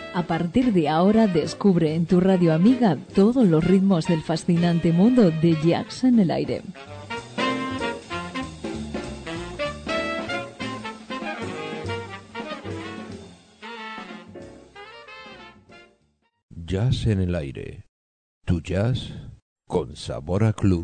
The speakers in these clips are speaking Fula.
A partir de ahora descubre en tu radio amiga todos los ritmos del fascinante mundo de Jazz en el Aire. Jazz en el Aire. Tu jazz con sabor a club.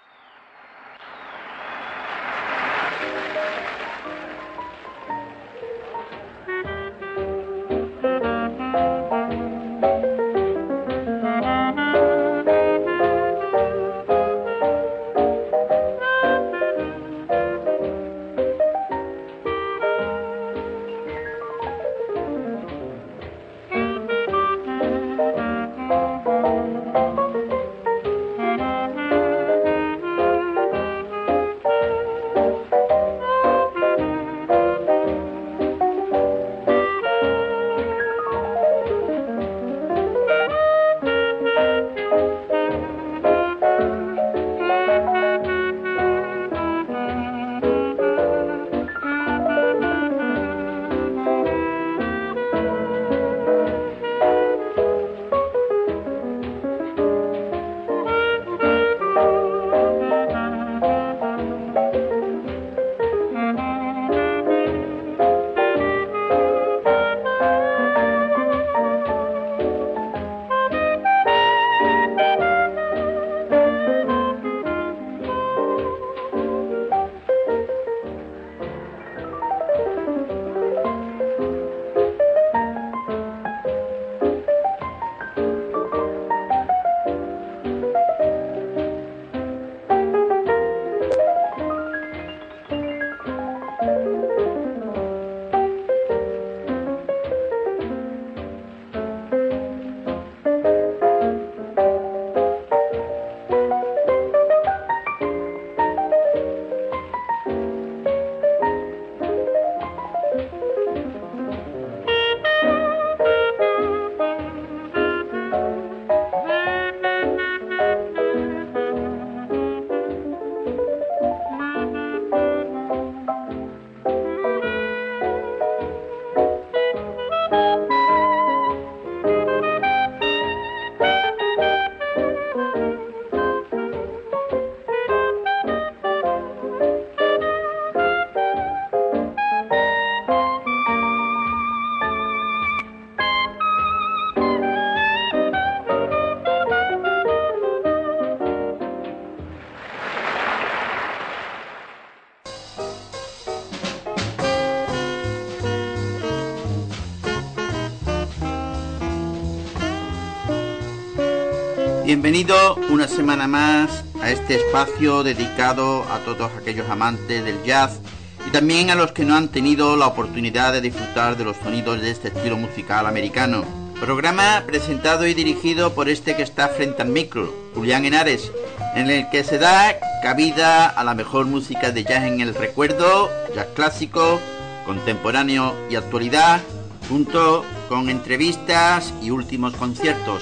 Bienvenido una semana más a este espacio dedicado a todos aquellos amantes del jazz y también a los que no han tenido la oportunidad de disfrutar de los sonidos de este estilo musical americano. Programa presentado y dirigido por este que está frente al micro, Julián Henares, en el que se da cabida a la mejor música de jazz en el recuerdo, jazz clásico, contemporáneo y actualidad, junto con entrevistas y últimos conciertos.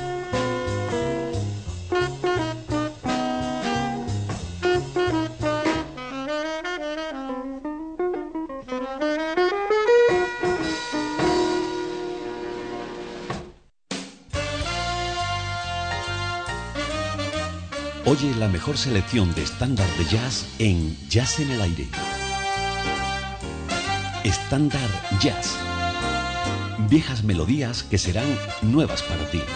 Oye la mejor selección de estándar de jazz en Jazz en el Aire. Estándar Jazz. Viejas melodías que serán nuevas para ti.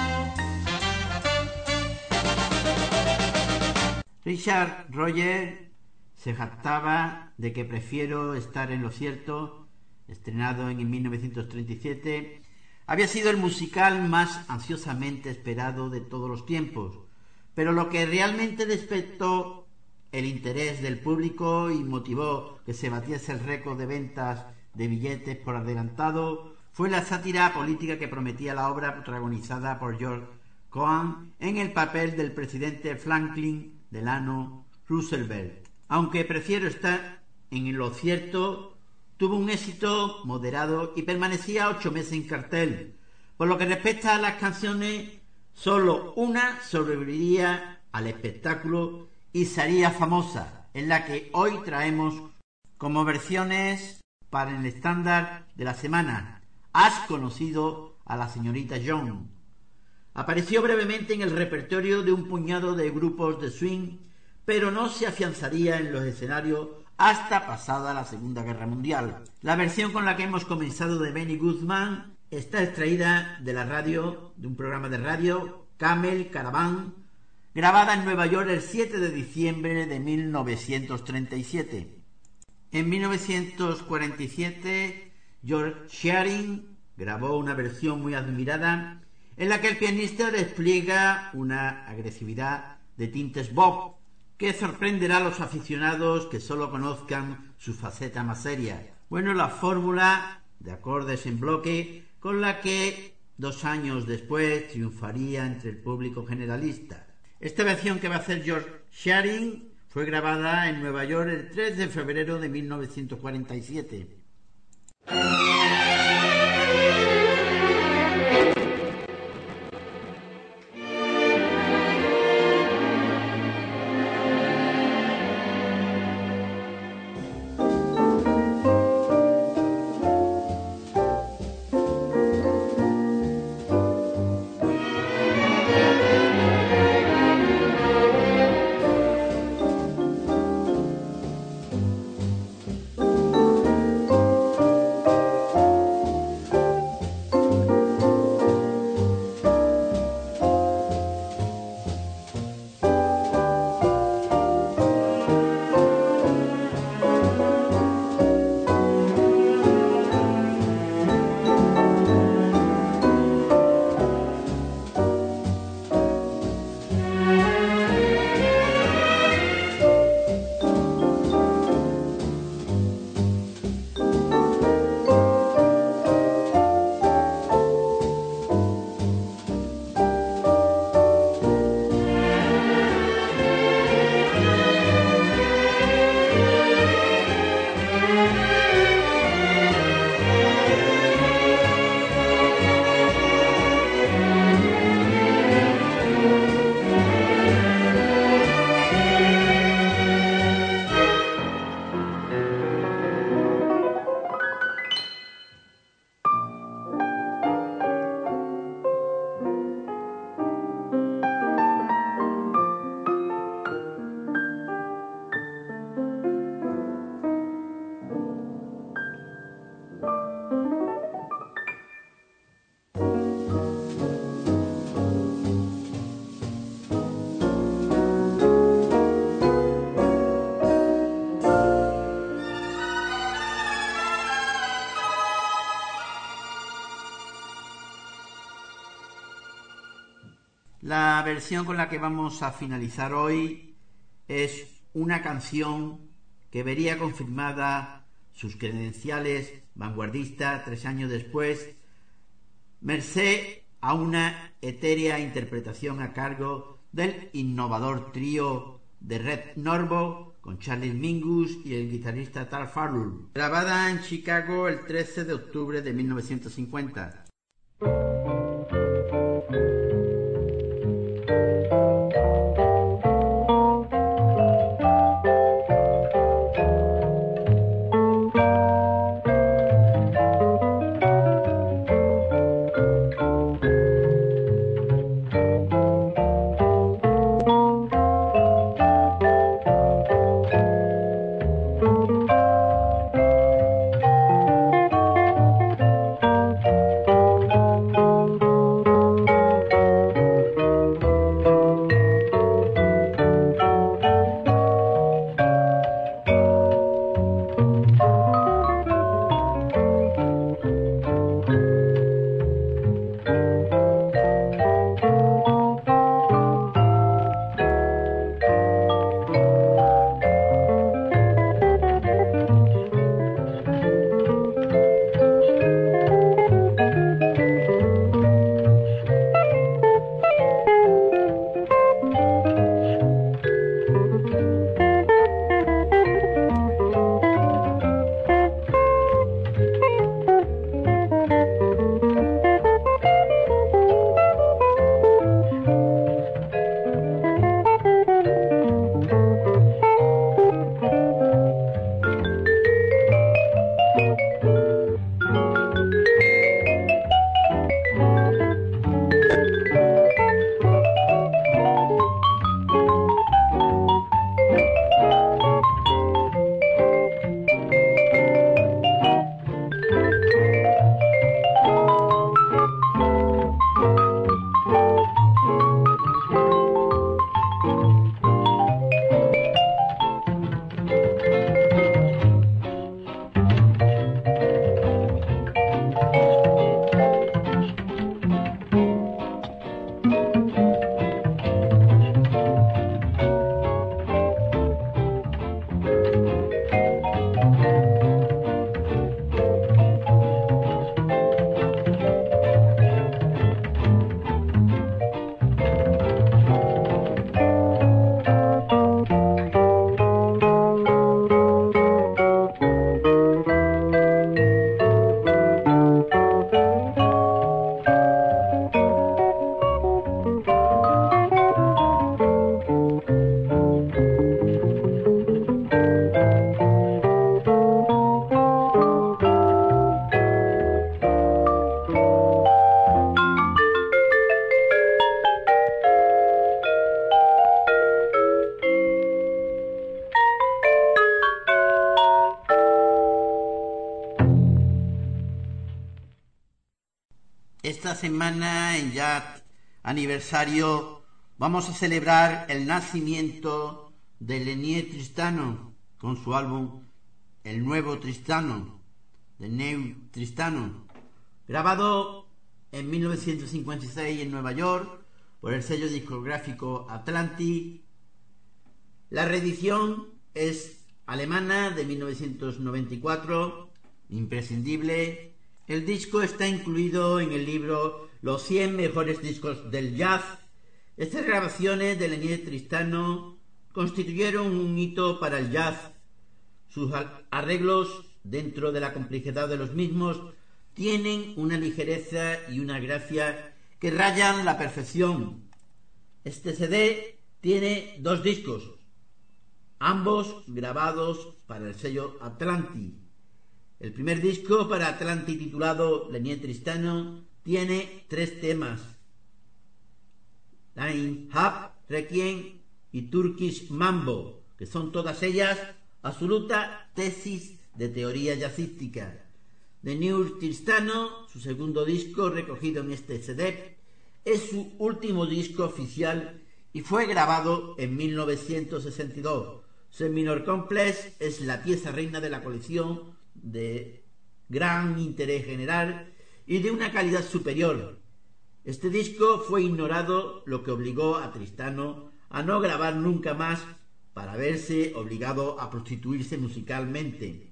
Richard Roger se jactaba de que Prefiero estar en lo cierto, estrenado en 1937, había sido el musical más ansiosamente esperado de todos los tiempos. Pero lo que realmente despertó el interés del público y motivó que se batiese el récord de ventas de billetes por adelantado fue la sátira política que prometía la obra protagonizada por George Cohan en el papel del presidente Franklin Delano Roosevelt. Aunque Prefiero estar en lo cierto, tuvo un éxito moderado y permanecía 8 meses en cartel. Por lo que respecta a las canciones, solo una sobreviviría al espectáculo y sería famosa, en la que hoy traemos como versiones para el estándar de la semana. ¿Has conocido a la señorita John. Apareció brevemente en el repertorio de un puñado de grupos de swing, pero no se afianzaría en los escenarios hasta pasada la Segunda Guerra Mundial. La versión con la que hemos comenzado de Benny Goodman está extraída de la radio, de un programa de radio, Camel Caravan, grabada en Nueva York el 7 de diciembre de 1937. En 1947, George Shearing grabó una versión muy admirada en la que el pianista despliega una agresividad de tintes bop que sorprenderá a los aficionados que solo conozcan su faceta más seria. Bueno, la fórmula de acordes en bloque con la que 2 años después triunfaría entre el público generalista. Esta versión que va a hacer George Shearing fue grabada en Nueva York el 3 de febrero de 1947. La versión con la que vamos a finalizar hoy es una canción que vería confirmada sus credenciales vanguardistas 3 años después, merced a una etérea interpretación a cargo del innovador trío de Red Norvo con Charlie Mingus y el guitarrista Tal Farrell, grabada en Chicago el 13 de octubre de 1950. Esta semana, en ya aniversario, vamos a celebrar el nacimiento de Lenier Tristano con su álbum El Nuevo Tristano, The New Tristano, grabado en 1956 en Nueva York por el sello discográfico Atlantic. La reedición es alemana de 1994, imprescindible. El disco está incluido en el libro Los 100 mejores discos del jazz. Estas grabaciones de Lenier Tristano constituyeron un hito para el jazz. Sus arreglos, dentro de la complejidad de los mismos, tienen una ligereza y una gracia que rayan la perfección. Este CD tiene 2 discos, ambos grabados para el sello Atlantic. El primer disco para Atlantic, titulado Lenier Tristano, tiene 3 temas: Line Up, Requiem y Turkish Mambo, que son todas ellas absoluta tesis de teoría jazzística. The New Tristano, su segundo disco recogido en este CD, es su último disco oficial y fue grabado en 1962. Seminole Complex es la pieza reina de la colección, de gran interés general y de una calidad superior. Este disco fue ignorado, lo que obligó a Tristano a no grabar nunca más, para verse obligado a prostituirse musicalmente.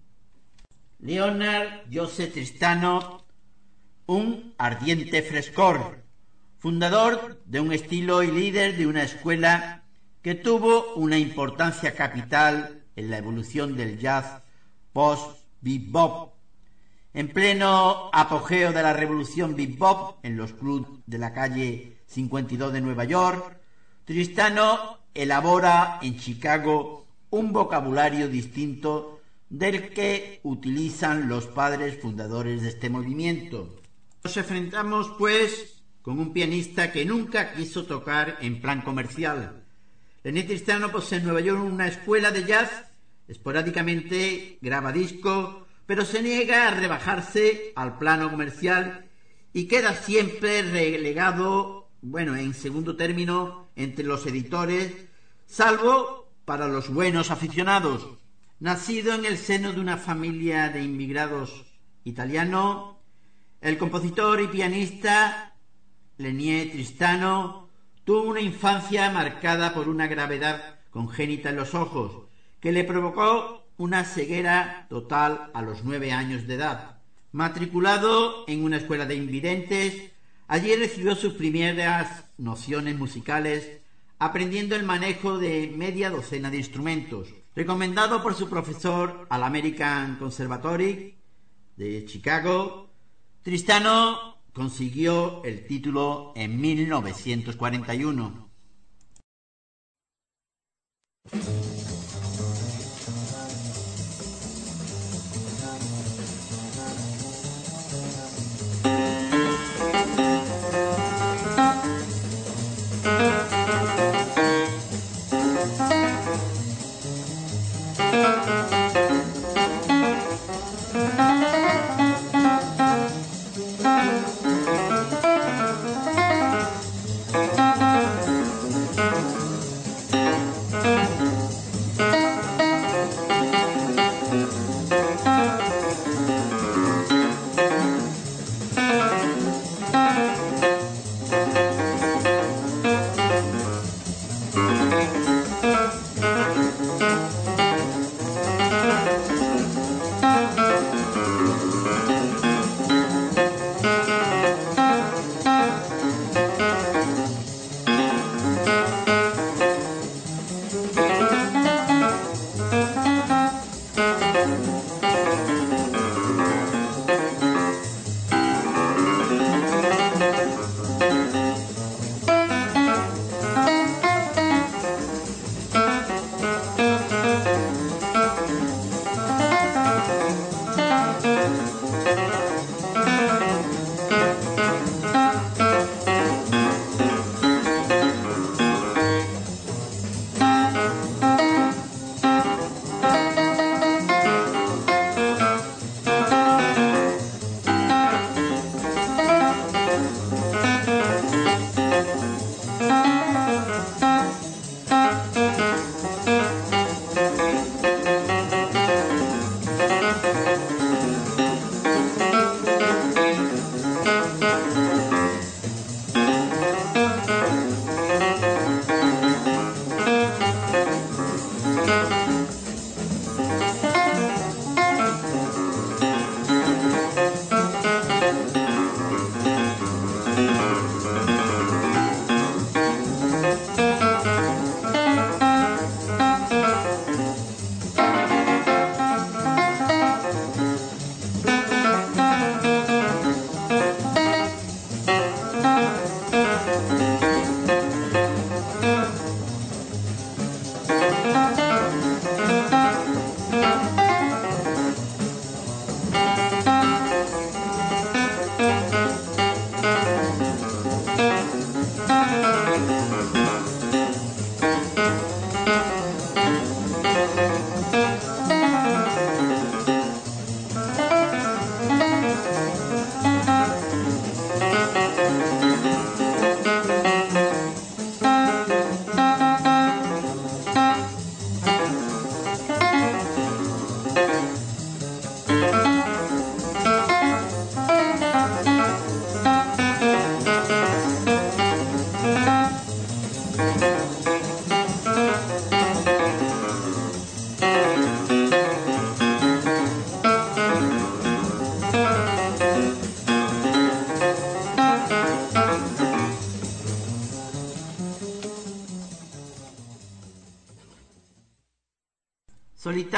Leonard Joseph Tristano, un ardiente frescor, fundador de un estilo y líder de una escuela que tuvo una importancia capital en la evolución del jazz post-bebop. En pleno apogeo de la revolución bebop en los clubs de la calle 52 de Nueva York, Tristano elabora en Chicago un vocabulario distinto del que utilizan los padres fundadores de este movimiento. Nos enfrentamos, pues, con un pianista que nunca quiso tocar en plan comercial. Lenier Tristano posee en Nueva York una escuela de jazz, esporádicamente graba discos, pero se niega a rebajarse al plano comercial y queda siempre relegado, en segundo término, entre los editores, salvo para los buenos aficionados. Nacido en el seno de una familia de inmigrantes italianos, el compositor y pianista Lenier Tristano tuvo una infancia marcada por una gravedad congénita en los ojos, que le provocó una ceguera total a los 9 años de edad. Matriculado en una escuela de invidentes, allí recibió sus primeras nociones musicales, aprendiendo el manejo de media docena de instrumentos. Recomendado por su profesor al American Conservatory de Chicago, Tristano consiguió el título en 1941.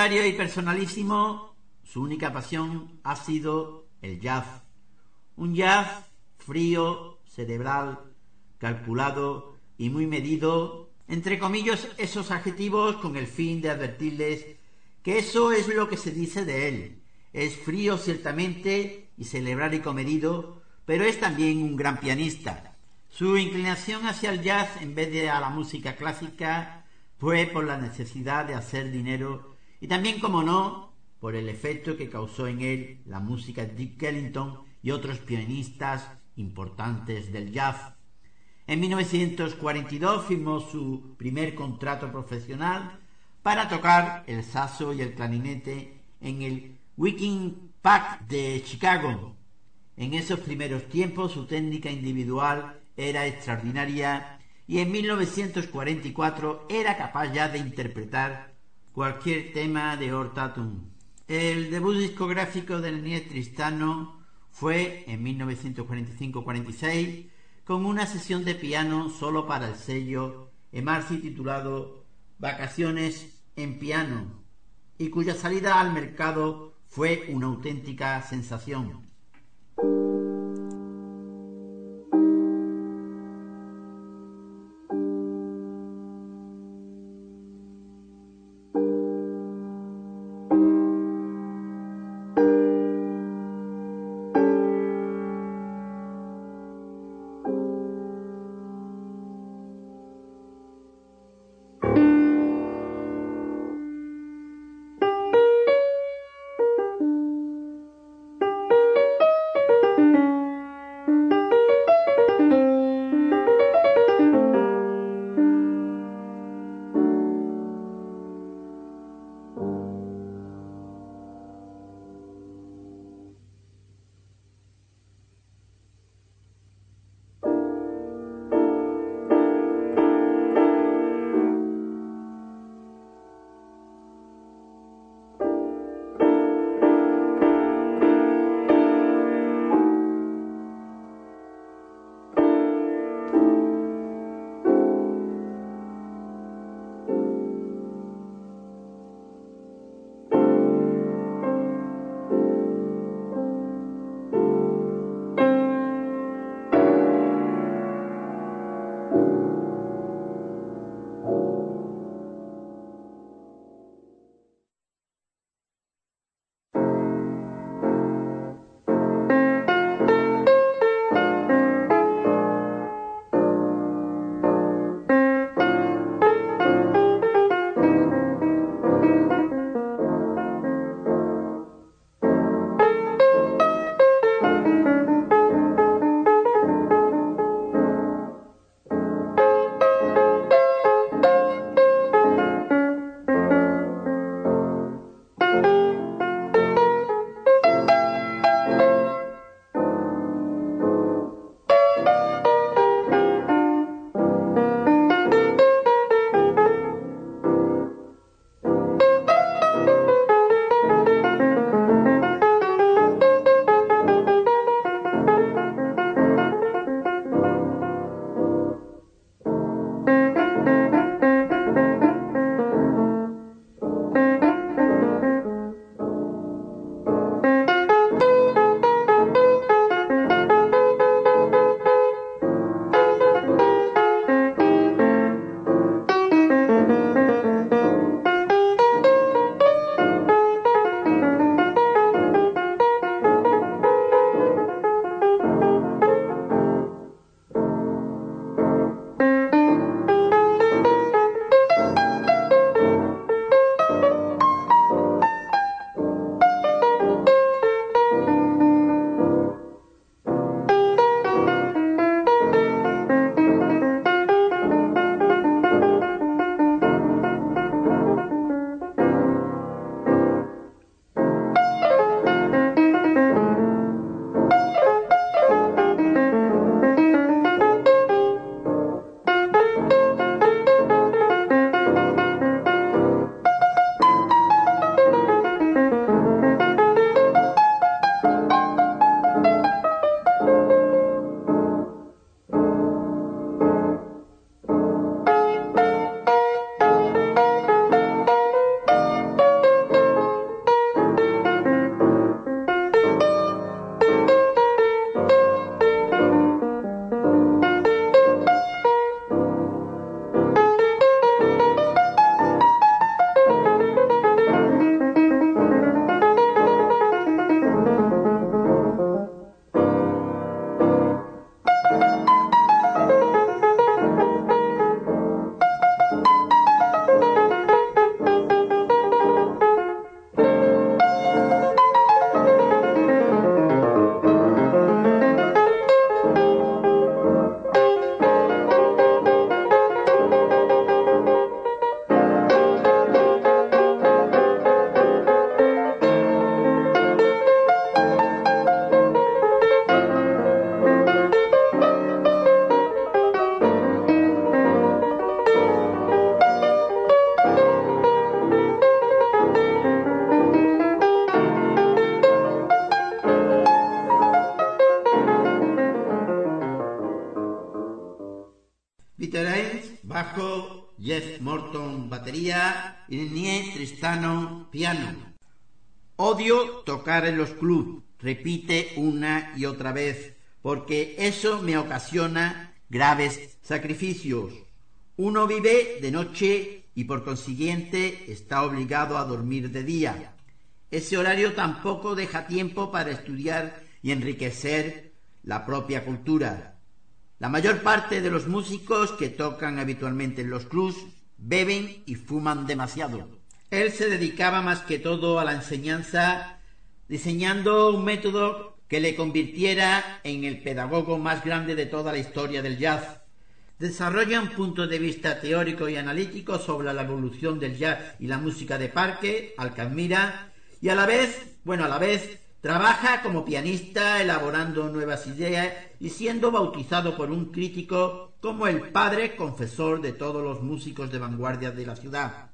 solitario y personalísimo, su única pasión ha sido el jazz. Un jazz frío, cerebral, calculado y muy medido, entre comillas esos adjetivos con el fin de advertirles que eso es lo que se dice de él. Es frío ciertamente y cerebral y comedido, pero es también un gran pianista. Su inclinación hacia el jazz en vez de a la música clásica fue por la necesidad de hacer dinero y también, como no, por el efecto que causó en él la música de Duke Ellington y otros pianistas importantes del jazz. En 1942 firmó su primer contrato profesional para tocar el saxo y el clarinete en el Wiking Park de Chicago. En esos primeros tiempos su técnica individual era extraordinaria y en 1944 era capaz ya de interpretar cualquier tema de Ort Tatum. El debut discográfico de Daniel Tristano fue en 1945-46 con una sesión de piano solo para el sello Emarcy titulado Vacaciones en piano, y cuya salida al mercado fue una auténtica sensación. bajo, Jeff Morton batería y Nie Tristano piano. Odio tocar en los clubs, repite una y otra vez, porque eso me ocasiona graves sacrificios. Uno vive de noche y por consiguiente está obligado a dormir de día. Ese horario tampoco deja tiempo para estudiar y enriquecer la propia cultura. La mayor parte de los músicos que tocan habitualmente en los clubs beben y fuman demasiado. Él se dedicaba más que todo a la enseñanza, diseñando un método que le convirtiera en el pedagogo más grande de toda la historia del jazz. Desarrolla un punto de vista teórico y analítico sobre la evolución del jazz y la música de parque, al que admira, y a la vez trabaja como pianista elaborando nuevas ideas y siendo bautizado por un crítico como el padre confesor de todos los músicos de vanguardia de la ciudad.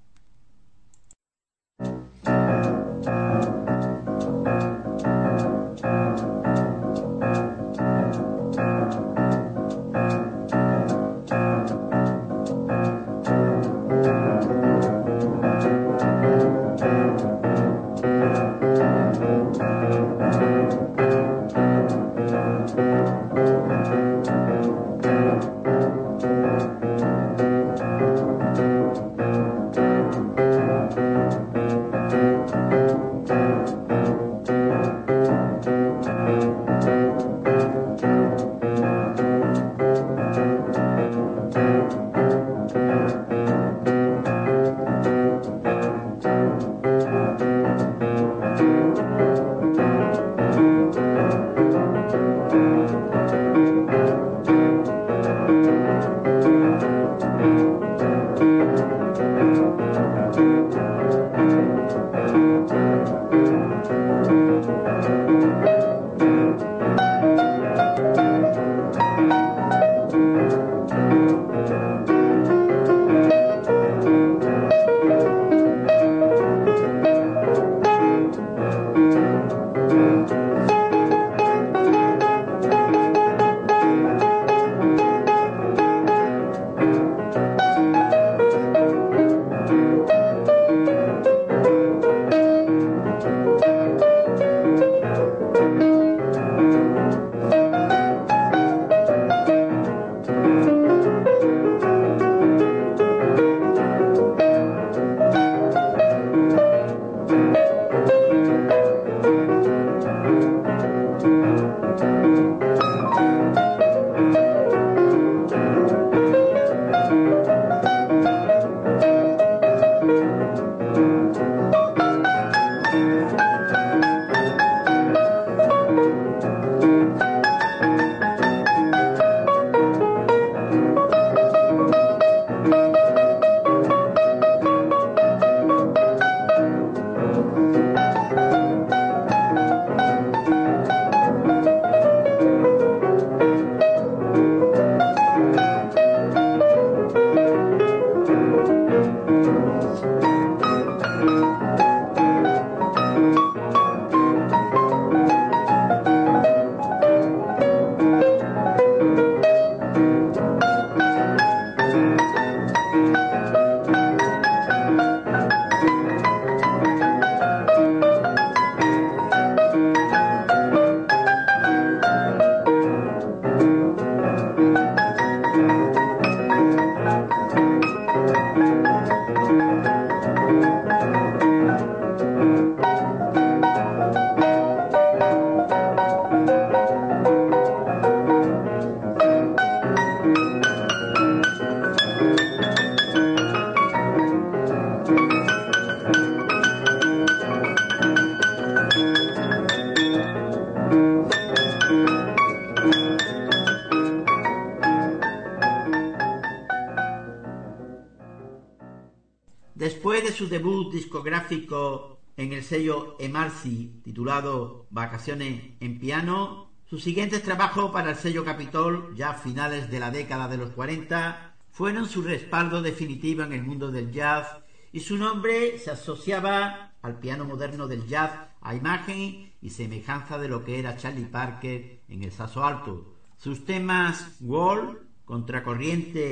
Después de su debut discográfico en el sello Emarcy, titulado Vacaciones en piano, sus siguientes trabajos para el sello Capitol, ya a finales de la década de los 40, fueron su respaldo definitivo en el mundo del jazz, y su nombre se asociaba al piano moderno del jazz a imagen y semejanza de lo que era Charlie Parker en el saxo alto. Sus temas Wall, Contracorriente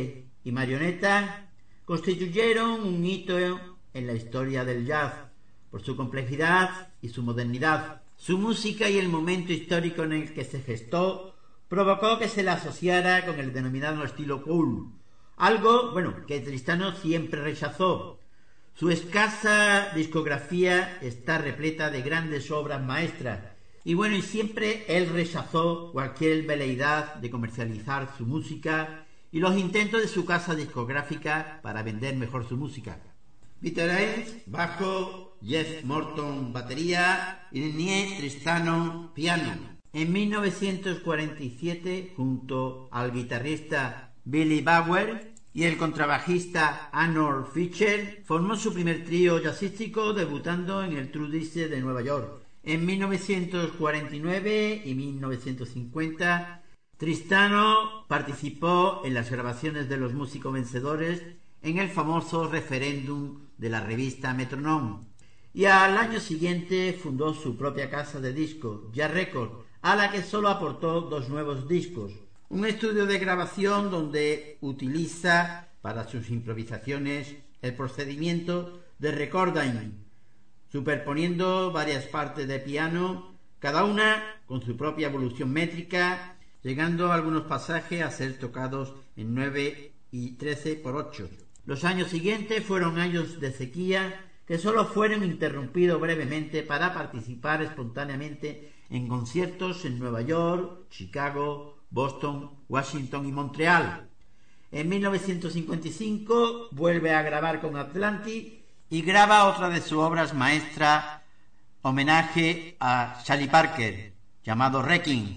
y Marioneta constituyeron un hito en la historia del jazz por su complejidad y su modernidad. Su música y el momento histórico en el que se gestó provocó que se la asociara con el denominado estilo cool, algo, que Tristano siempre rechazó. Su escasa discografía está repleta de grandes obras maestras y siempre él rechazó cualquier veleidad de comercializar su música y los intentos de su casa discográfica para vender mejor su música. Peter Hayes, bajo, Jeff Morton, batería y René Tristano, piano. En 1947, junto al guitarrista Billy Bauer y el contrabajista Arnold Fischer, formó su primer trío jazzístico debutando en el True Disc de Nueva York. En 1949 y 1950, Tristano participó en las grabaciones de los músicos vencedores en el famoso referéndum de la revista Metronome, y al año siguiente fundó su propia casa de discos, Jazz Records, a la que solo aportó 2 nuevos discos, un estudio de grabación donde utiliza para sus improvisaciones el procedimiento de recording, superponiendo varias partes de piano, cada una con su propia evolución métrica, llegando algunos pasajes a ser tocados en 9 y 13/8. Los años siguientes fueron años de sequía que solo fueron interrumpidos brevemente para participar espontáneamente en conciertos en Nueva York, Chicago, Boston, Washington y Montreal. En 1955 vuelve a grabar con Atlantic y graba otra de sus obras maestras, homenaje a Charlie Parker, llamado Wrecking.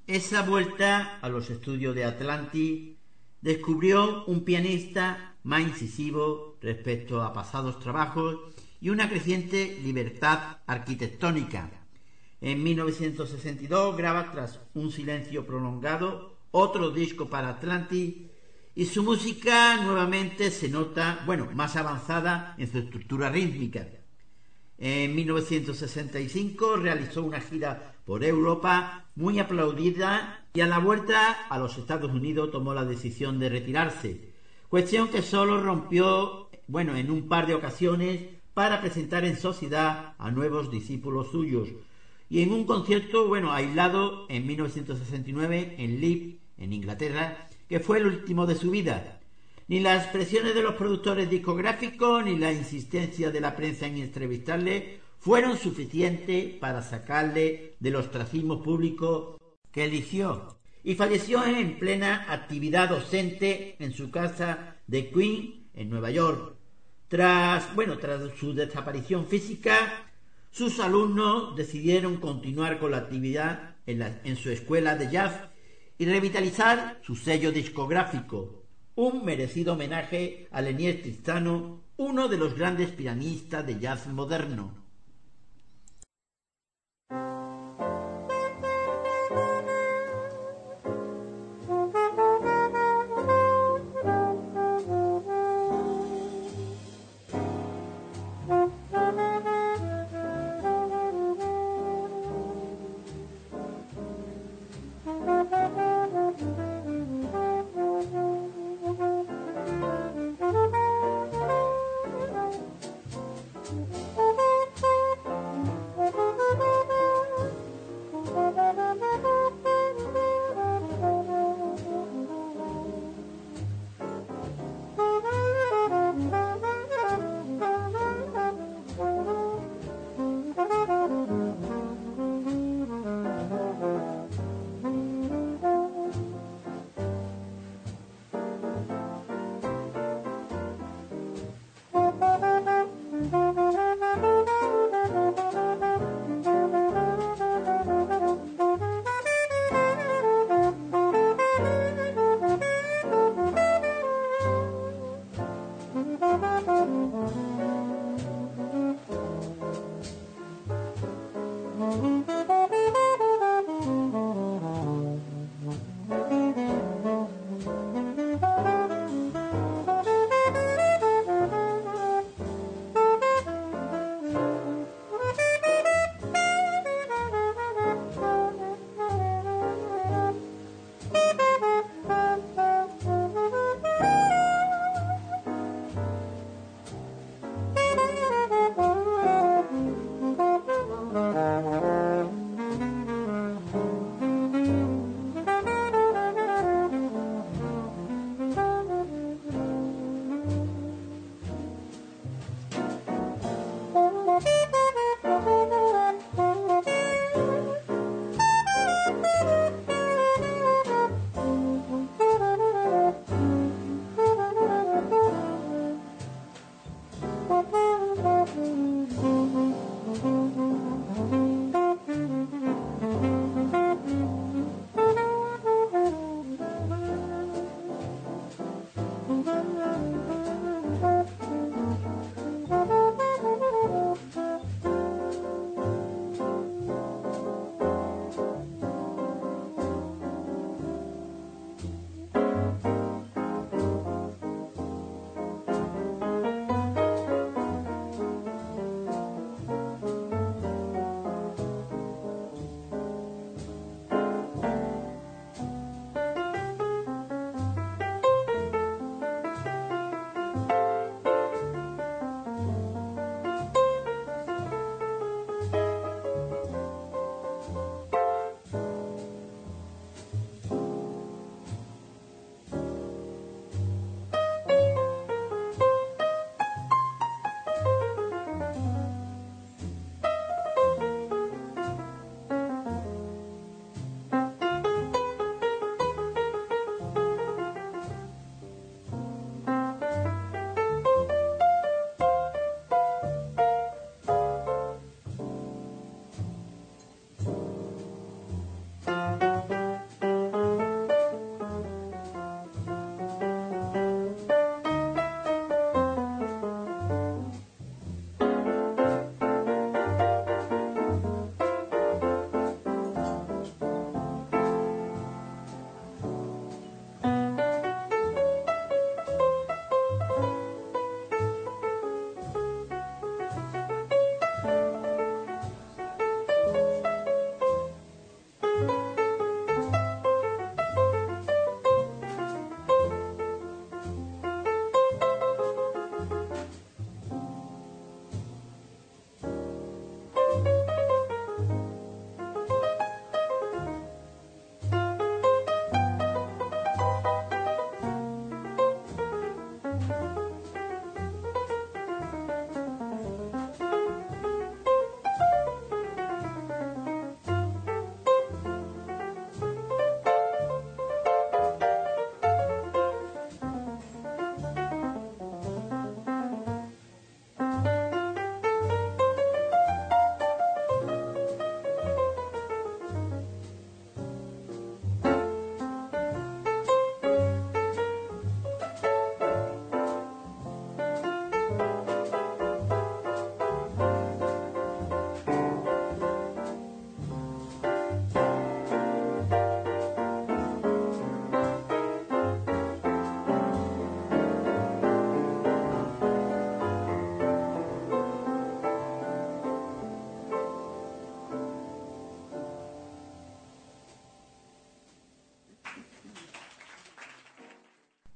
Esa vuelta a los estudios de Atlantis descubrió un pianista más incisivo respecto a pasados trabajos y una creciente libertad arquitectónica. En 1962 graba, tras un silencio prolongado, otro disco para Atlantis, y su música nuevamente se nota, más avanzada en su estructura rítmica. En 1965 realizó una gira por Europa muy aplaudida y a la vuelta a los Estados Unidos tomó la decisión de retirarse, cuestión que solo rompió en un par de ocasiones para presentar en sociedad a nuevos discípulos suyos, y en un concierto aislado en 1969 en Leeds, en Inglaterra, que fue el último de su vida. Ni las presiones de los productores discográficos ni la insistencia de la prensa en entrevistarle fueron suficientes para sacarle del ostracismo público que eligió, y falleció en plena actividad docente en su casa de Queens, en Nueva York. Tras su desaparición física, sus alumnos decidieron continuar con la actividad en su escuela de jazz y revitalizar su sello discográfico. Un merecido homenaje a Lenier Tristano, uno de los grandes pianistas de jazz moderno.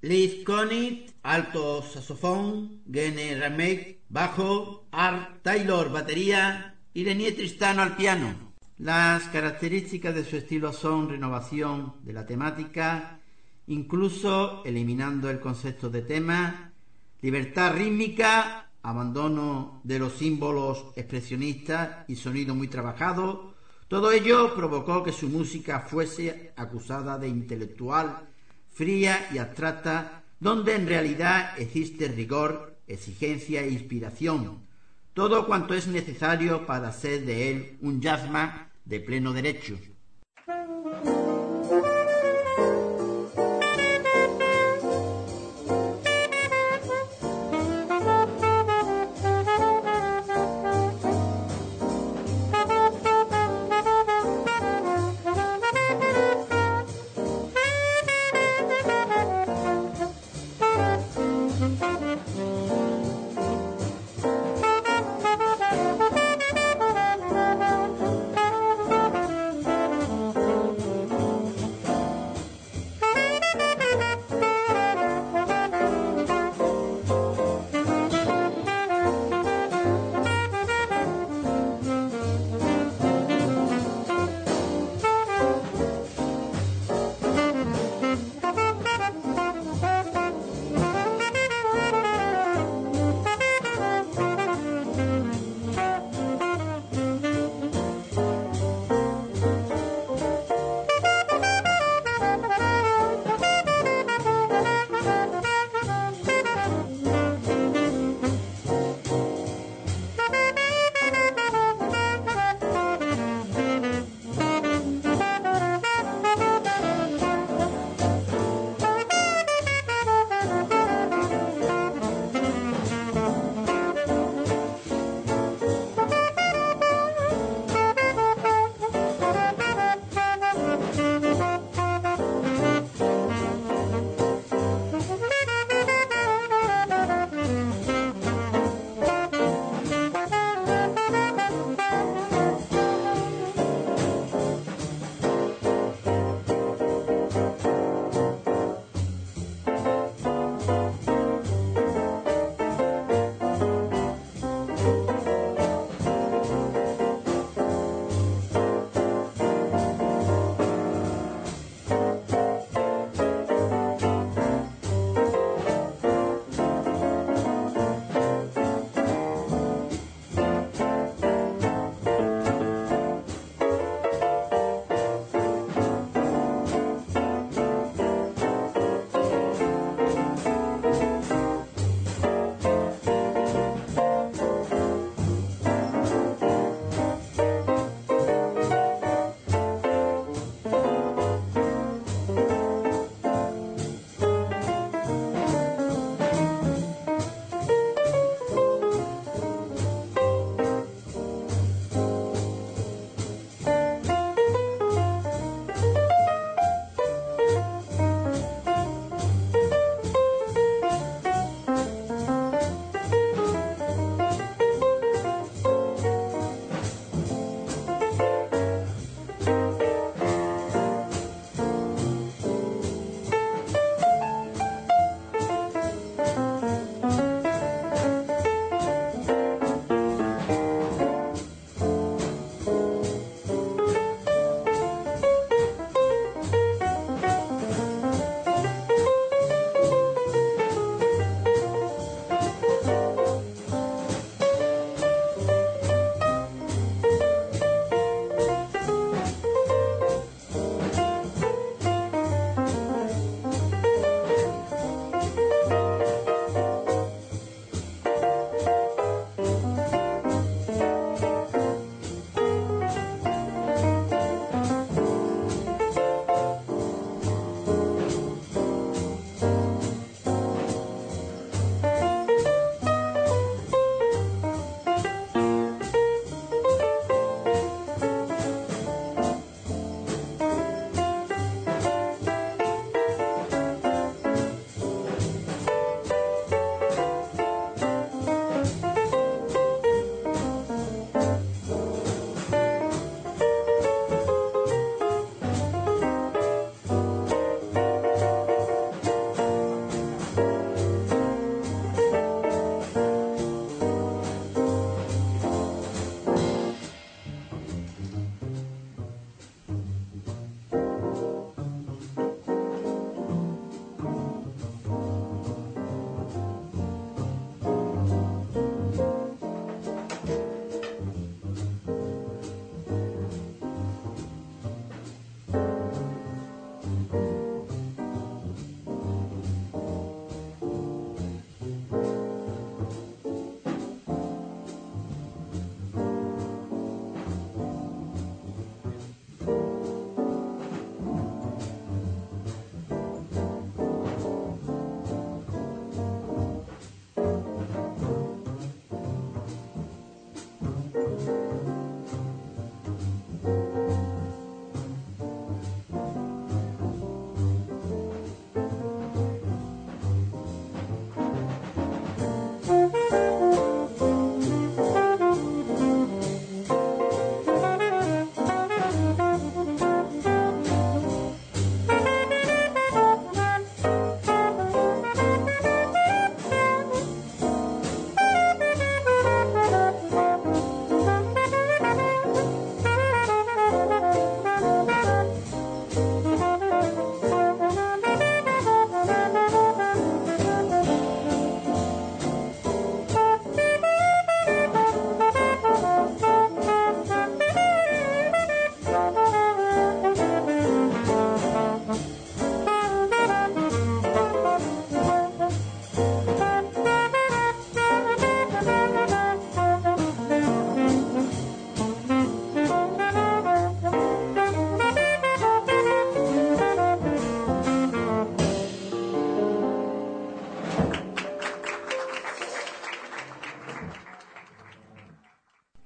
Liz Connick, alto saxofón, Gene Remake, bajo, Art Taylor, batería y Lenier Tristano al piano. Las características de su estilo son renovación de la temática, incluso eliminando el concepto de tema, libertad rítmica, abandono de los símbolos expresionistas y sonido muy trabajado. Todo ello provocó que su música fuese acusada de intelectual, fría y abstracta, donde en realidad existe rigor, exigencia e inspiración, todo cuanto es necesario para hacer de él un jazzman de pleno derecho.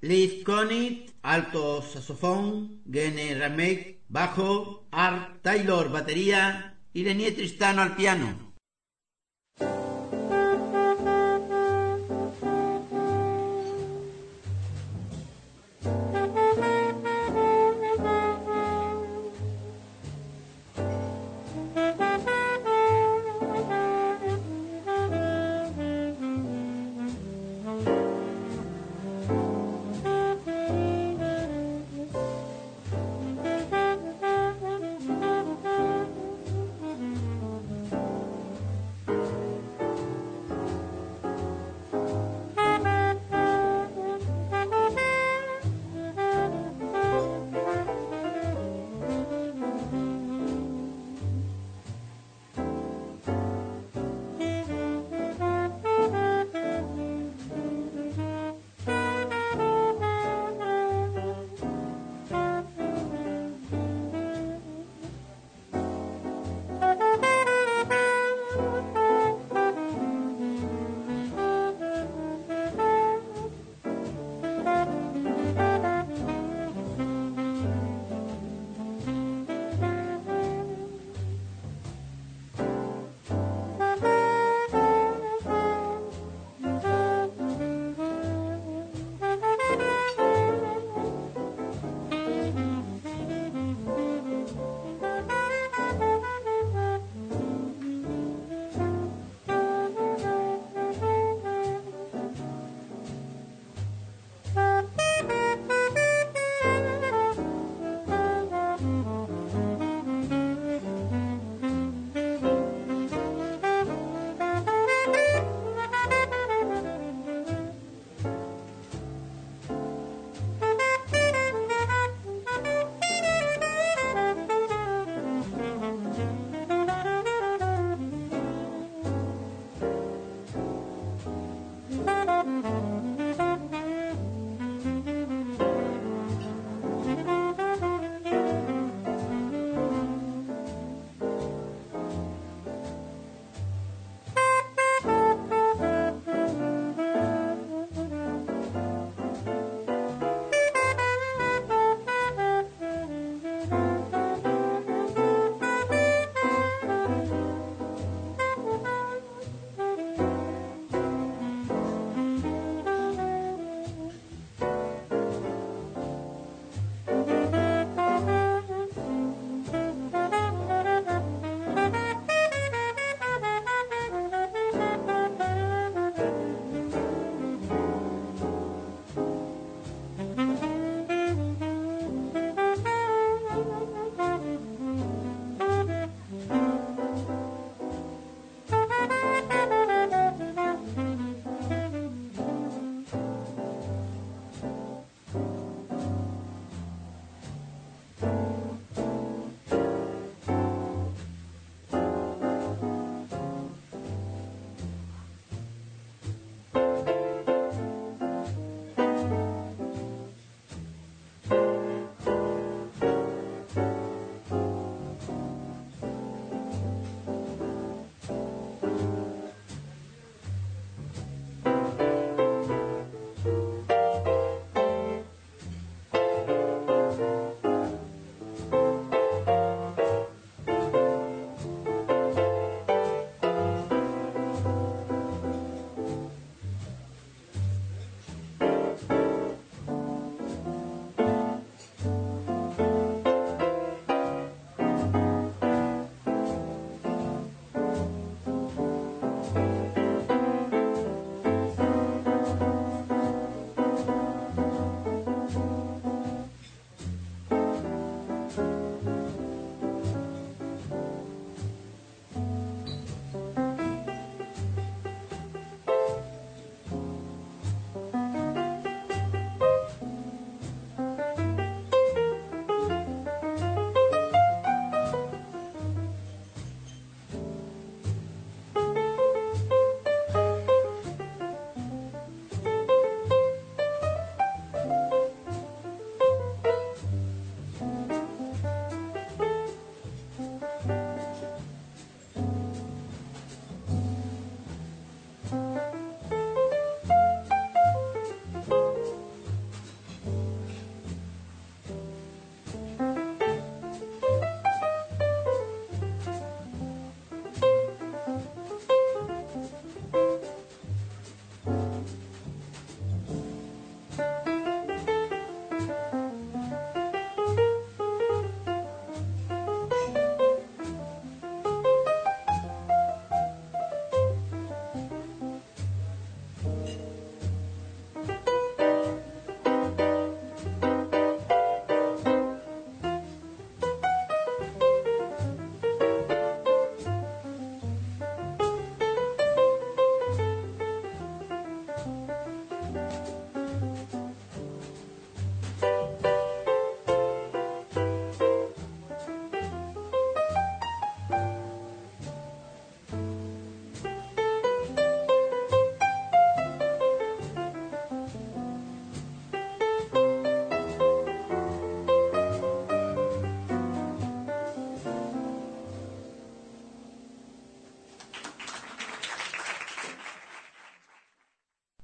Leif Konit, alto saxofón, Gene Ramek, bajo, Art Taylor, batería y Lenier Tristano al piano.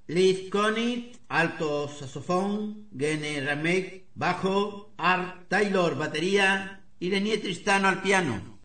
Liz Connick, alto saxofón, Gene Ramek, bajo, Art Taylor, batería y Lenier Tristano al piano.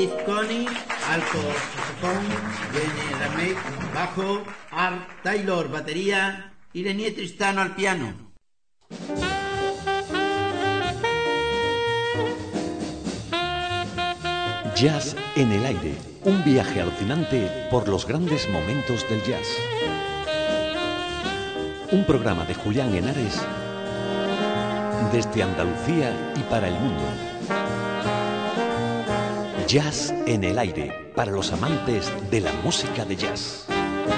Keith Connie, alto saxofón, Jenny Ramey, bajo, Art Taylor, batería y Lenier Tristano al piano. Jazz en el aire, un viaje alucinante por los grandes momentos del jazz. Un programa de Julián Henares desde Andalucía y para el mundo. Jazz en el aire, para los amantes de la música de jazz.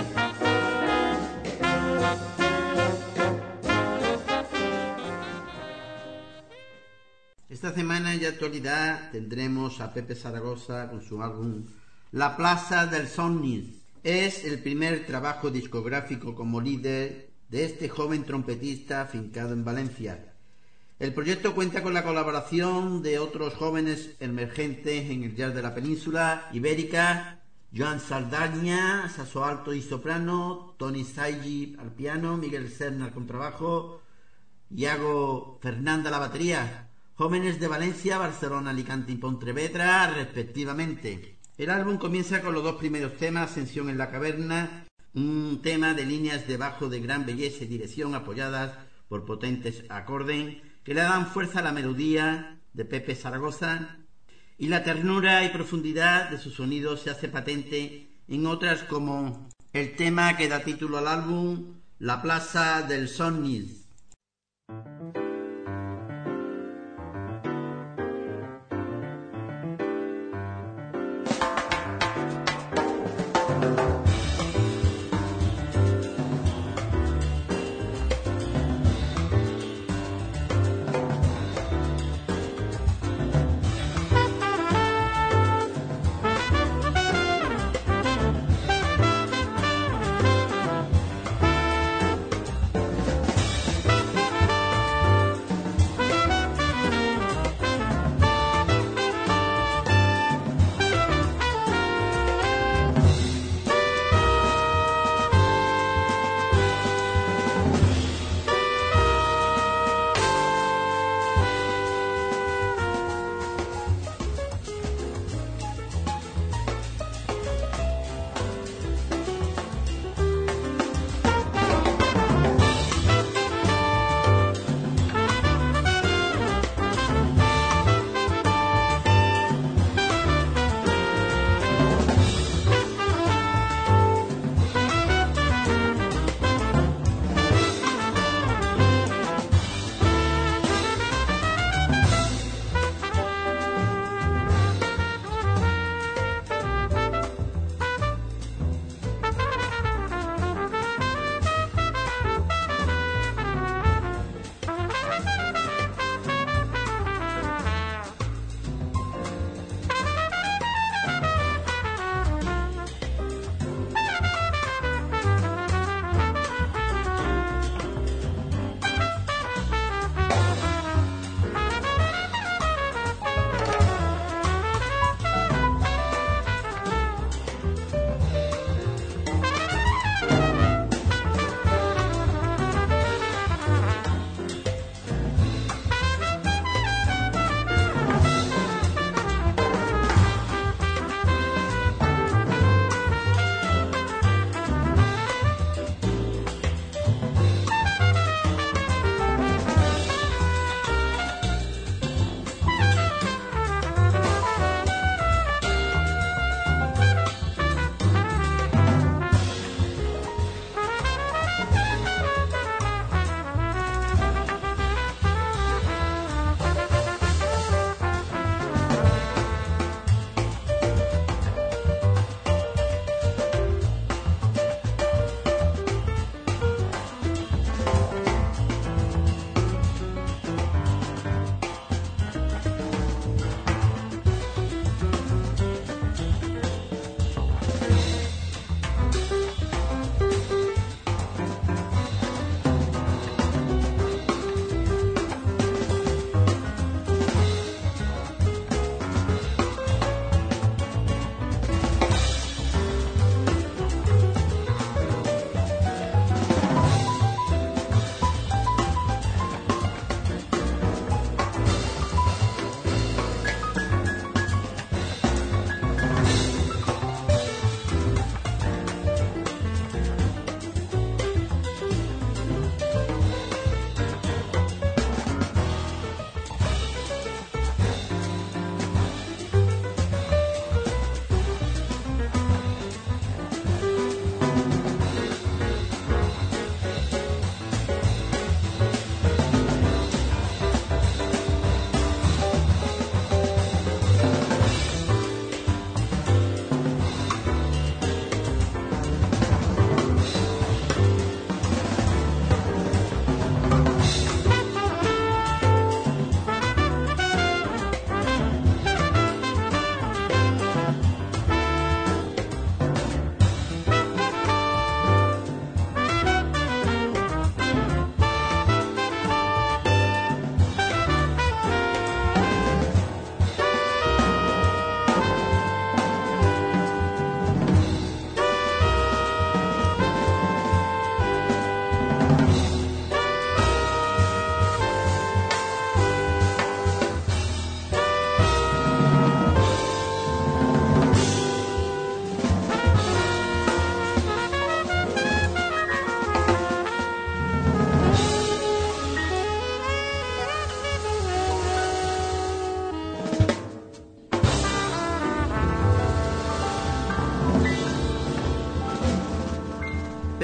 Esta semana y de actualidad tendremos a Pepe Zaragoza con su álbum La Plaza del Somnis. Es el primer trabajo discográfico como líder de este joven trompetista afincado en Valencia. El proyecto cuenta con la colaboración de otros jóvenes emergentes en el jazz de la península ibérica: Joan Saldaña, saxo alto y soprano, Toni Saigi al piano, Miguel Serna al contrabajo, Iago Fernanda a la batería. Jóvenes de Valencia, Barcelona, Alicante y Pontevedra, respectivamente. El álbum comienza con los dos primeros temas: Ascensión en la Caverna, un tema de líneas de bajo de gran belleza y dirección apoyadas por potentes acordes que le dan fuerza a la melodía de Pepe Zaragoza, y la ternura y profundidad de su sonido se hace patente en otras, como el tema que da título al álbum, La Plaza del Somnis.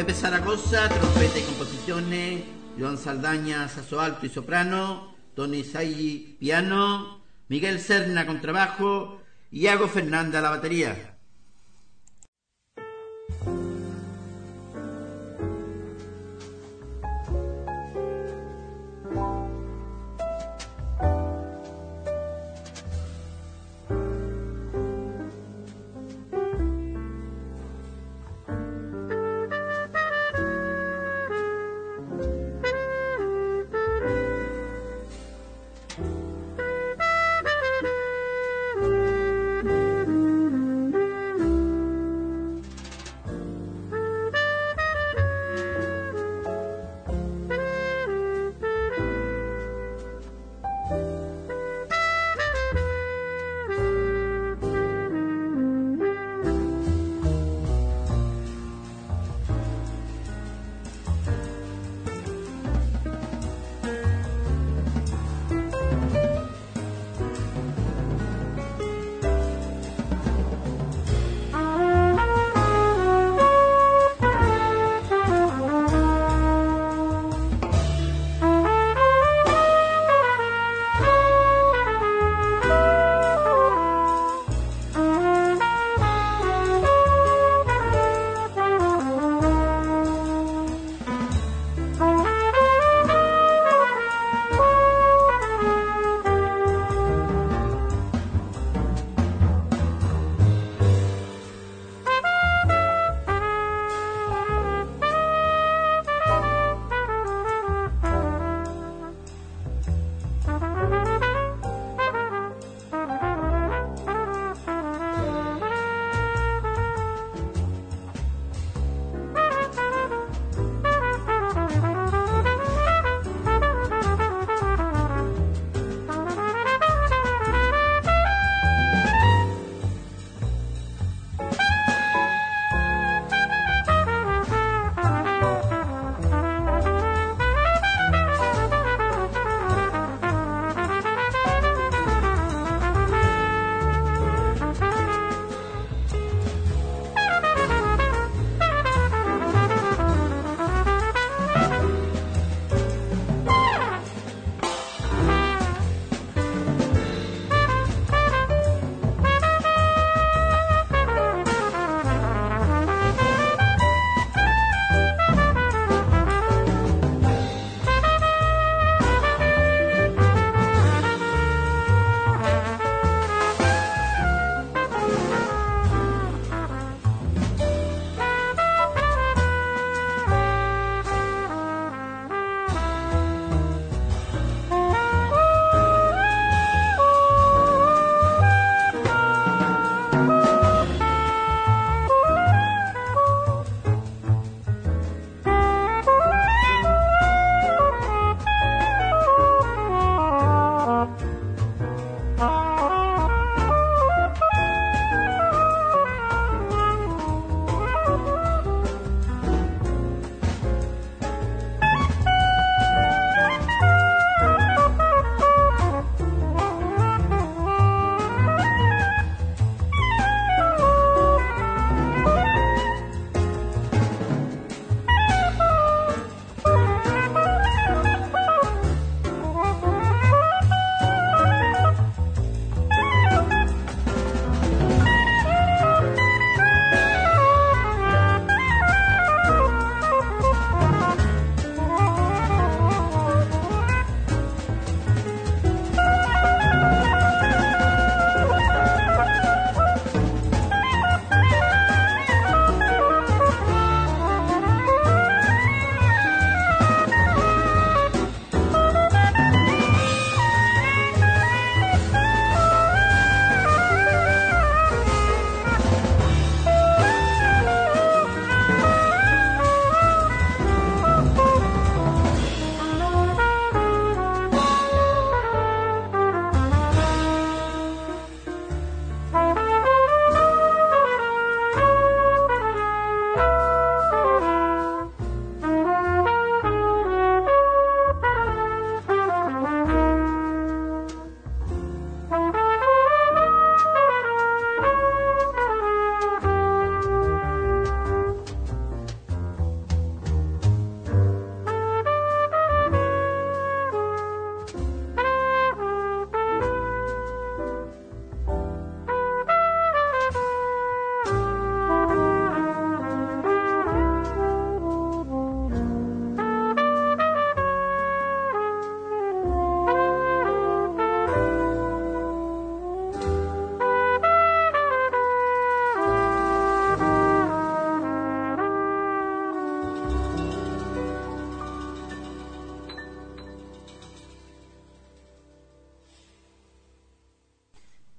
Pepe Zaragoza, trompeta y composiciones, Joan Saldaña, saxo alto y soprano, Tony Saigi, piano, Miguel Serna, contrabajo y Iago Fernández a la batería.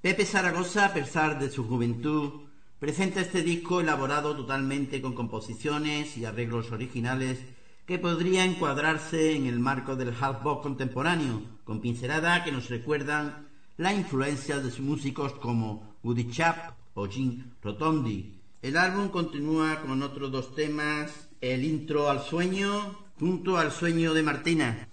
Pepe Zaragoza, a pesar de su juventud, presenta este disco elaborado totalmente con composiciones y arreglos originales que podría encuadrarse en el marco del hard bop contemporáneo, con pinceladas que nos recuerdan la influencia de sus músicos como Woody Chap o Jim Rotondi. El álbum continúa con otros dos temas, el intro al sueño junto al sueño de Martina.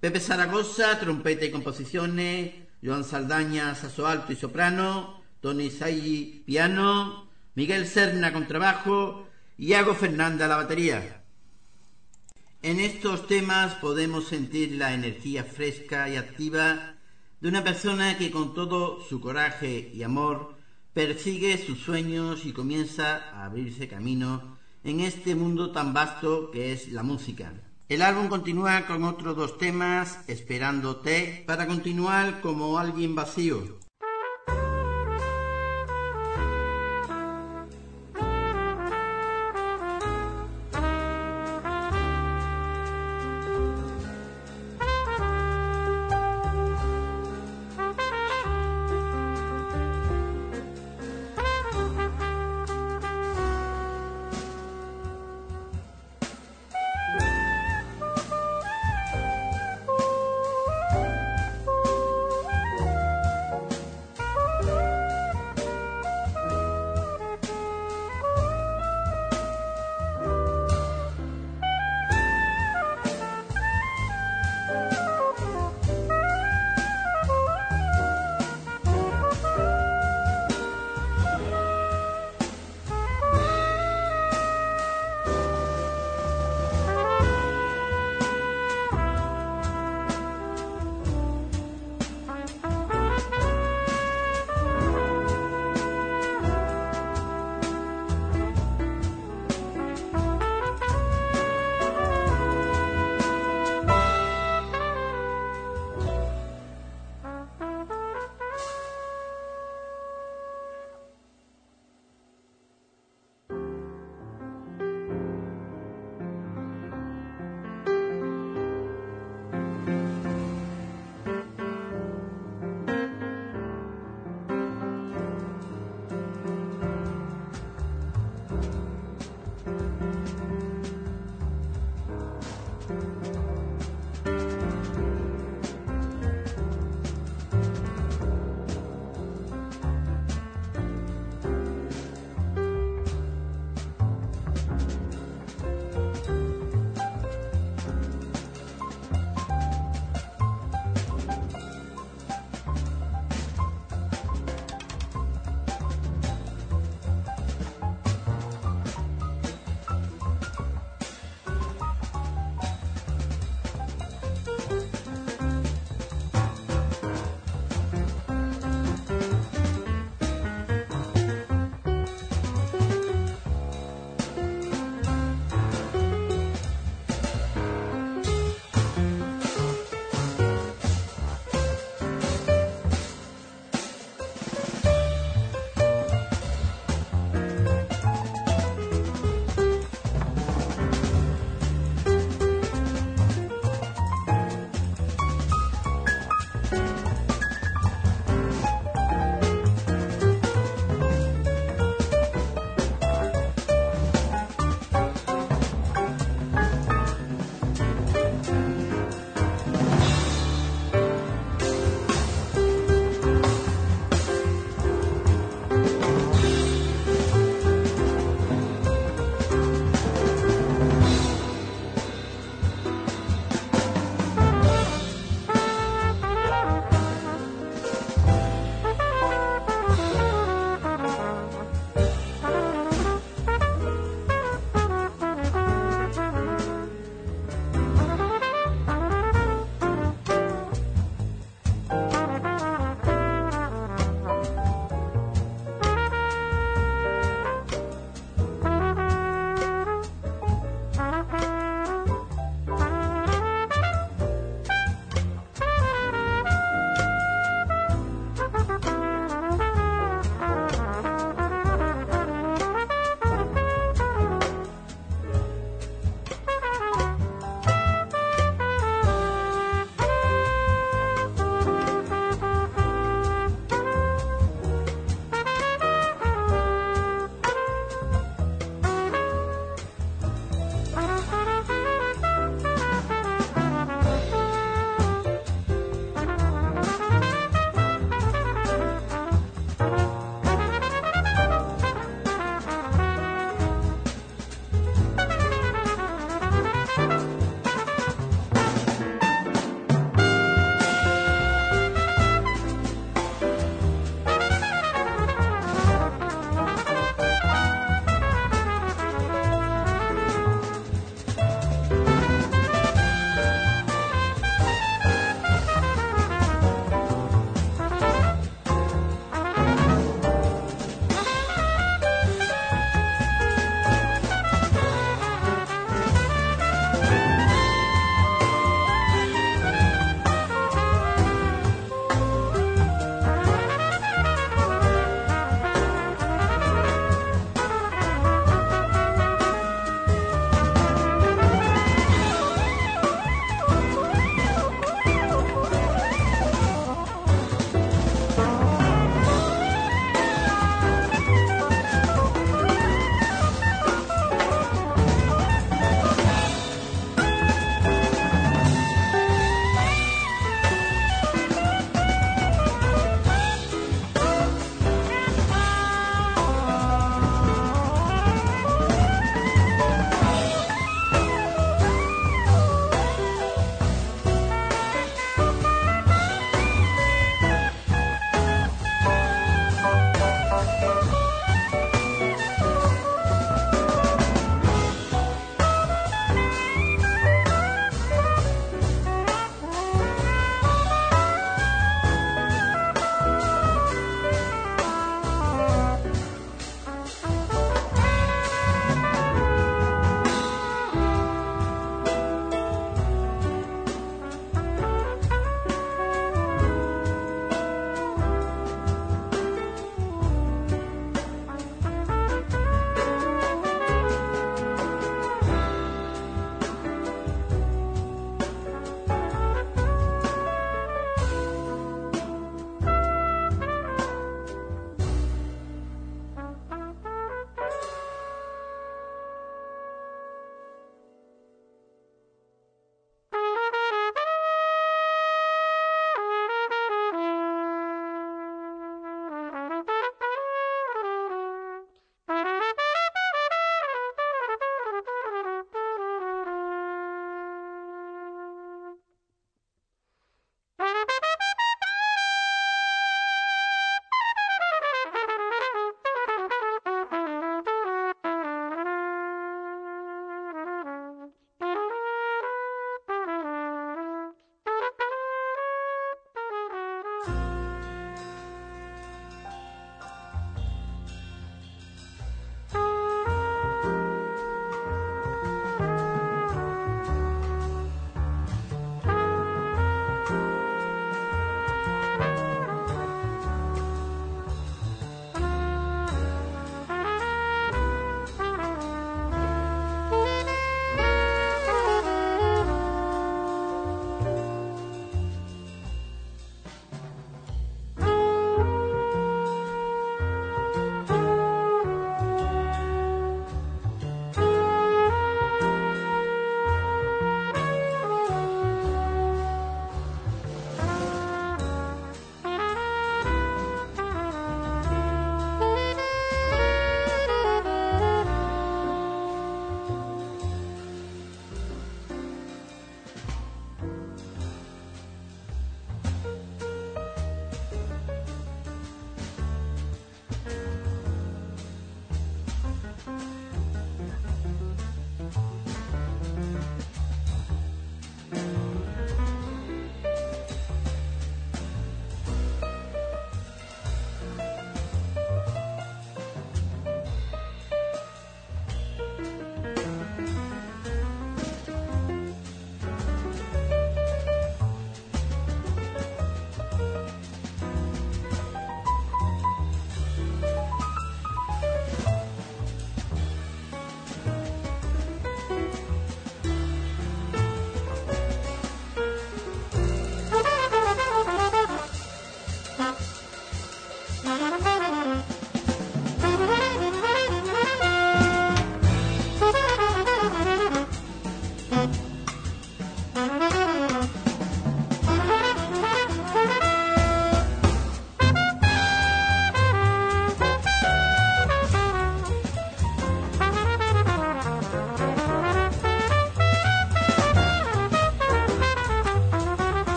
Pepe Zaragoza, trompeta y composiciones, Joan Saldaña, saxo alto y soprano, Tony Saigi, piano, Miguel Serna, contrabajo y Iago Fernanda, la batería. En estos temas podemos sentir la energía fresca y activa de una persona que con todo su coraje y amor persigue sus sueños y comienza a abrirse camino en este mundo tan vasto que es la música. El álbum continúa con otros 2 temas, Esperándote, para continuar como alguien vacío.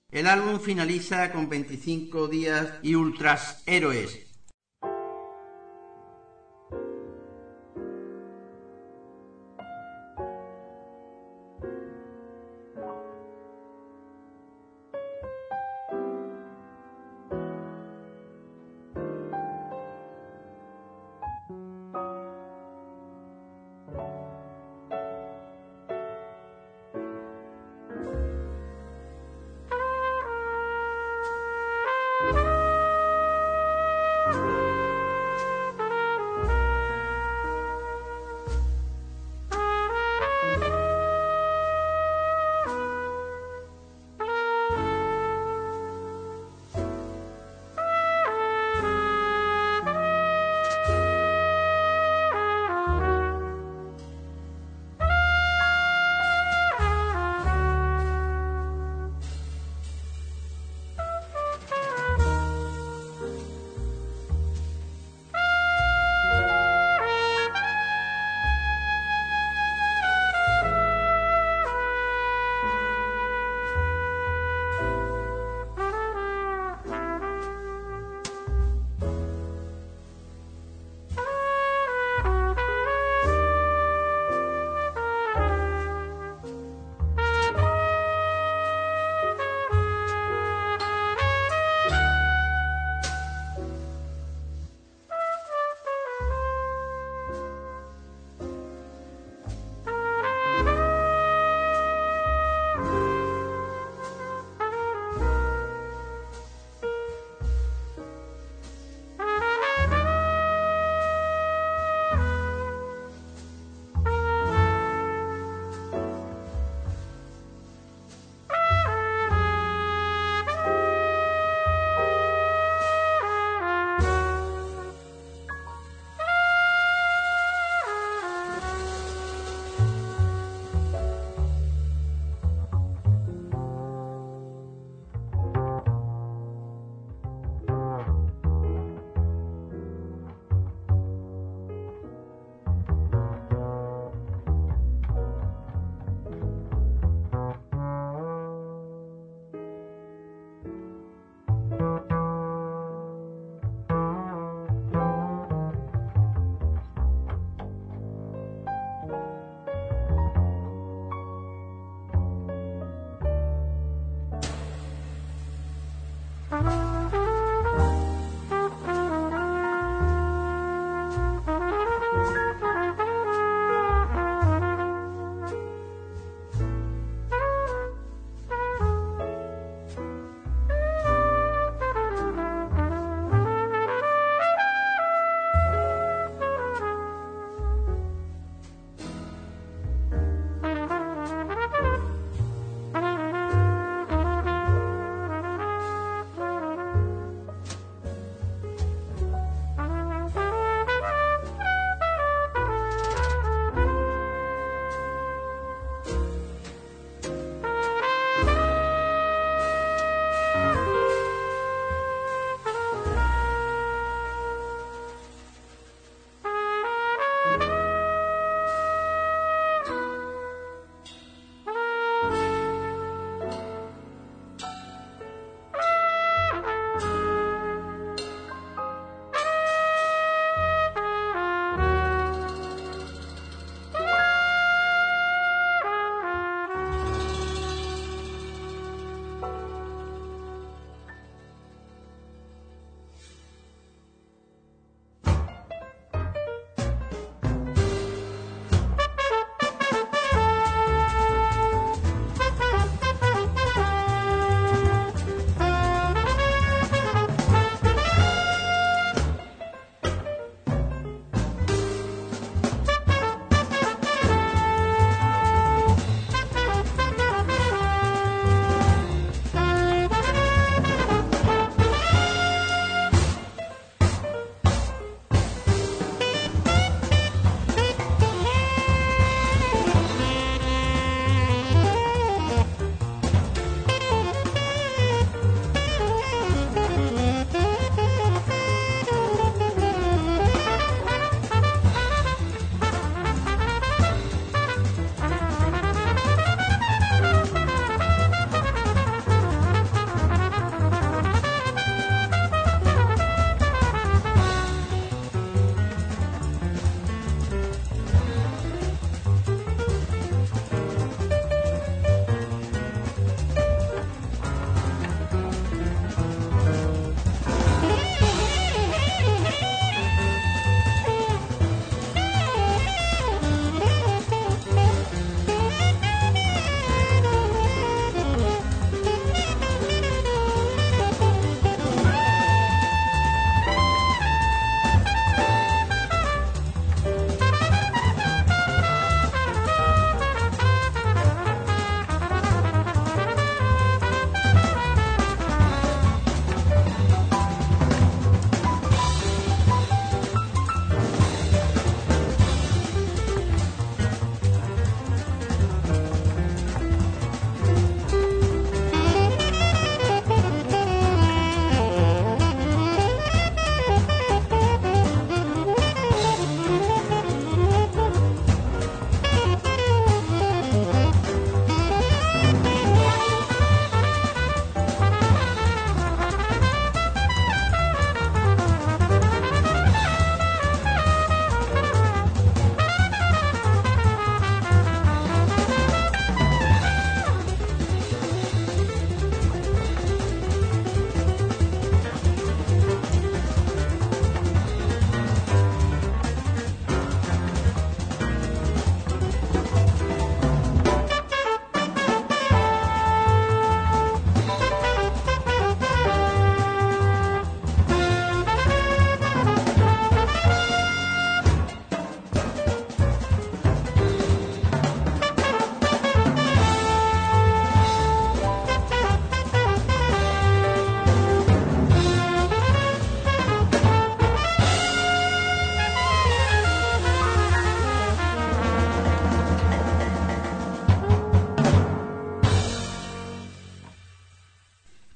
El álbum finaliza con 25 días y ultras héroes.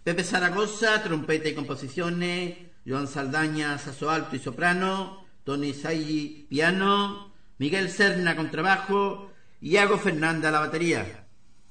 Pepe Zaragoza, trompeta y composiciones, Joan Saldaña, saxo alto y soprano, Tony Saigi, piano, Miguel Serna, contrabajo y Iago Fernanda, la batería.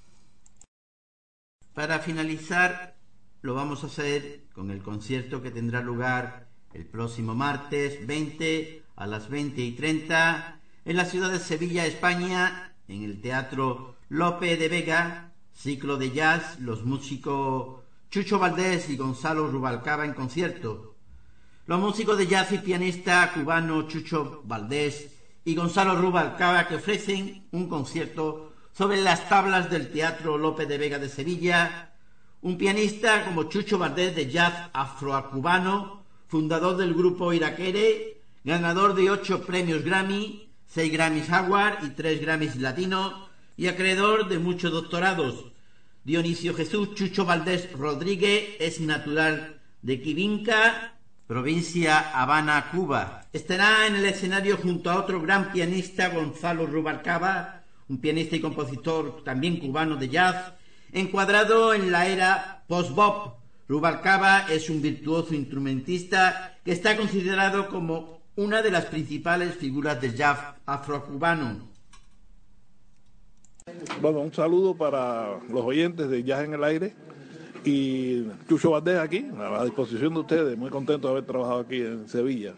Para finalizar, lo vamos a hacer con el concierto que tendrá lugar el próximo martes 20 a las 20:30 en la ciudad de Sevilla, España, en el Teatro Lope de Vega, ciclo de jazz, los músicos Chucho Valdés y Gonzalo Rubalcaba en concierto. Los músicos de jazz y pianista cubano Chucho Valdés y Gonzalo Rubalcaba, que ofrecen un concierto sobre las tablas del Teatro Lope de Vega de Sevilla. Un pianista como Chucho Valdés, de jazz afrocubano, fundador del grupo Iraquere, ganador de 8 premios Grammy, 6 Grammys Award y 3 Grammys Latino, y acreedor de muchos doctorados. Dionisio Jesús Chucho Valdés Rodríguez es natural de Quivinca, provincia Habana, Cuba. Estará en el escenario junto a otro gran pianista, Gonzalo Rubalcaba, un pianista y compositor también cubano de jazz, encuadrado en la era post-bop. Rubalcaba es un virtuoso instrumentista que está considerado como una de las principales figuras del jazz afrocubano. Bueno, un saludo para los oyentes de Jazz en el Aire y Chucho Valdés aquí, a la disposición de ustedes. Muy contento de haber trabajado aquí en Sevilla.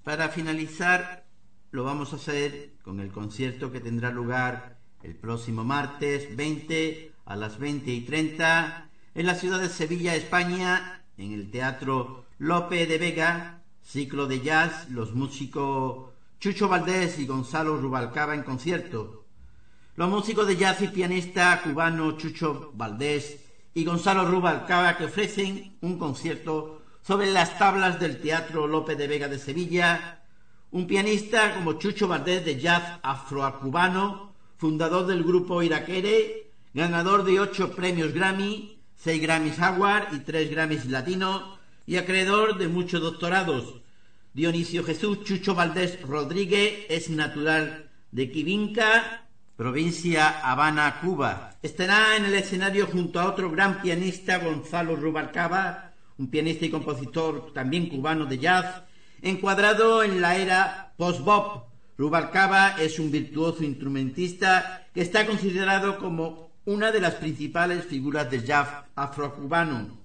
Para finalizar, lo vamos a hacer con el concierto que tendrá lugar el próximo martes 20 a las 20:30 en la ciudad de Sevilla, España, en el Teatro Lope de Vega, ciclo de jazz, los músicos Chucho Valdés y Gonzalo Rubalcaba en concierto. Los músicos de jazz y pianista cubano Chucho Valdés y Gonzalo Rubalcaba, que ofrecen un concierto sobre las tablas del Teatro Lope de Vega de Sevilla. Un pianista como Chucho Valdés, de jazz afrocubano, fundador del grupo Iraquere, ganador de 8 premios Grammy, 6 Grammys Award y 3 Grammys Latino, y acreedor de muchos doctorados. Dionisio Jesús Chucho Valdés Rodríguez es natural de Quivinca, provincia Habana, Cuba. Estará en el escenario junto a otro gran pianista, Gonzalo Rubalcaba, un pianista y compositor también cubano de jazz, encuadrado en la era post-bop. Rubalcaba es un virtuoso instrumentista que está considerado como una de las principales figuras del jazz afrocubano.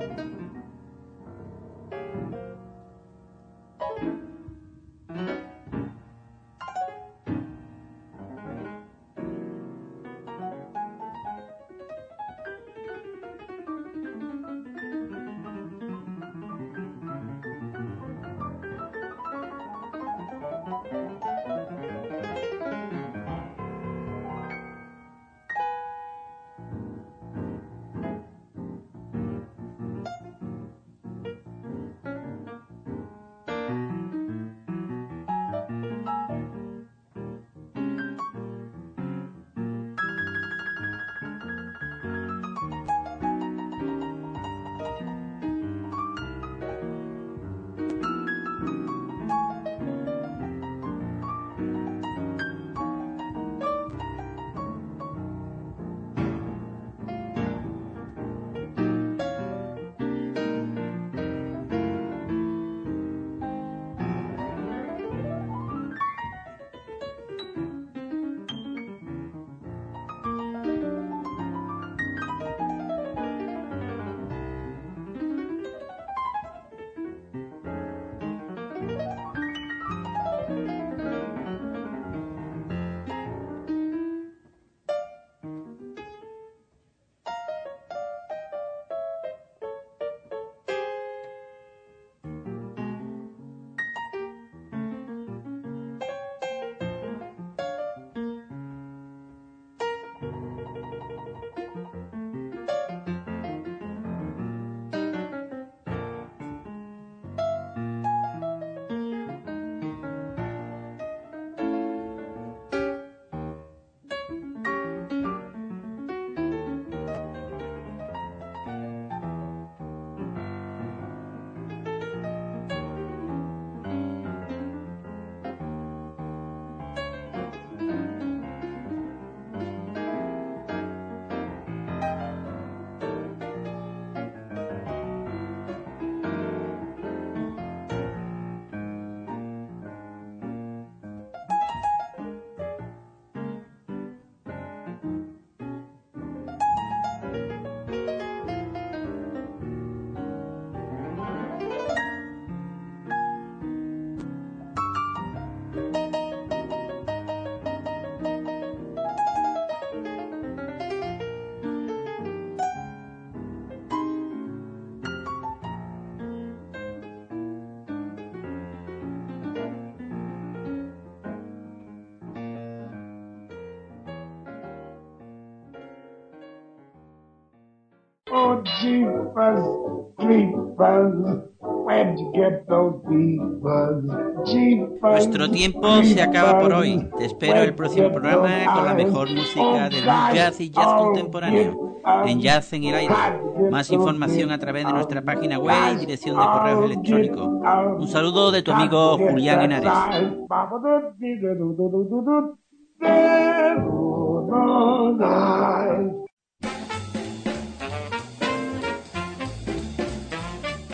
Oh, jeepers, creepers, where'd you get those beavers? Jeepers, Nuestro tiempo se acaba por hoy. Te espero el próximo programa con la mejor música del blues jazz y jazz contemporáneo en Jazz en el Aire. Más información a través de nuestra página web y dirección de correos electrónicos. Un saludo de tu amigo Julián Henares.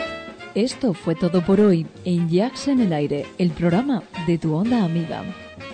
Esto fue todo por hoy en Jazz en el Aire, el programa de tu onda amiga.